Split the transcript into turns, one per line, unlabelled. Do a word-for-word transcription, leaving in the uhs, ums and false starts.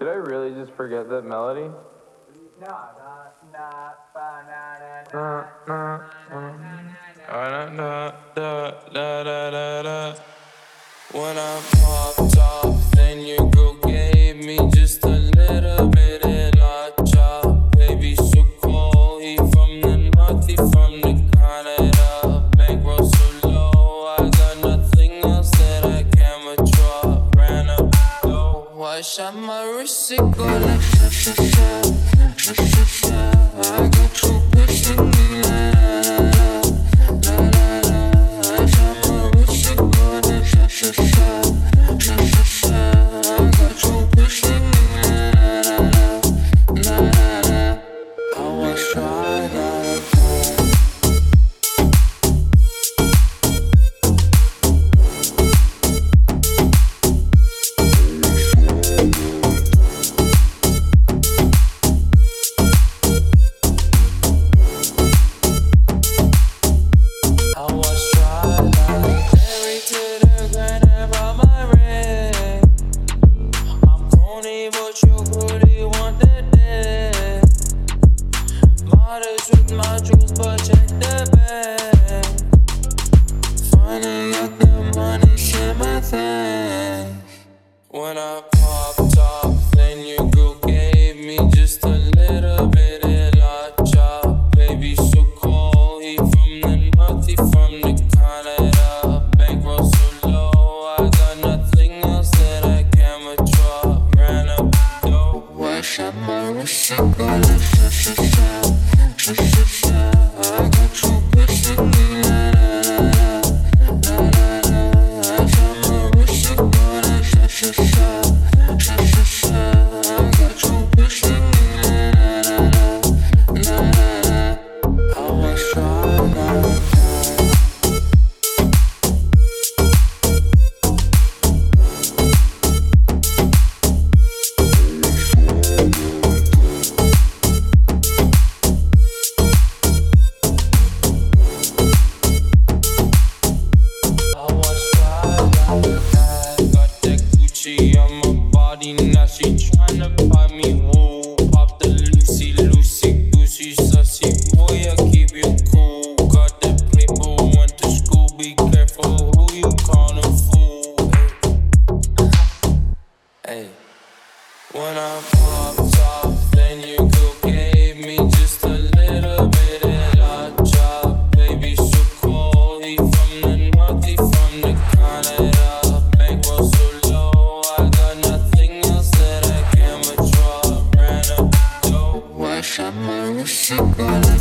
Did I really just forget that melody?
No, not, not, banana,
Na, na, na. Ah, da, da, da, da, da, da. When I popped off, then your girl gave me just a little bit of la chop. Baby, so cold, he from the north, he from the Canada. Bankroll so low, I got nothing else that I can withdraw. Ran up low, I shot my wrist, it go like sha sha sha, sha sha sha. I got you pushing me la la la la la. I shot my wrist, it go like sha sha sha, sha sha sha. I got you pushing me la la la la la. I was trying to with my jewels, but check the bag. Finally got the money, shit my thing. When I popped off, then your girl gave me just a little bit of la chop. Baby, so cold, he from the north, he from the Canada. Bankroll so low, I got nothing else that I can withdraw. Ran up dough, I shot my wrist, it go like sha sha sha. Sha sha sha, I got you pushing me la la la la la la. I shot my wrist, it go like sha sha sha, sha sha sha. I got you pushing me la la la la la la. I was trying to on my body, now she tryna buy me wool. Pop the Lucy, Lucy, Lucy, sussy. Boy, I keep you cool. Got that paper, went to school. Be careful who you callin' fool. Hey, hey. When I popped off, then your girl gave me just a little bit of la chop. Baby, so cold, he from the north, he from the Canada. Bankroll so low, I got nothing else that I can withdraw. Ran up dough, I shot my wrist, it go like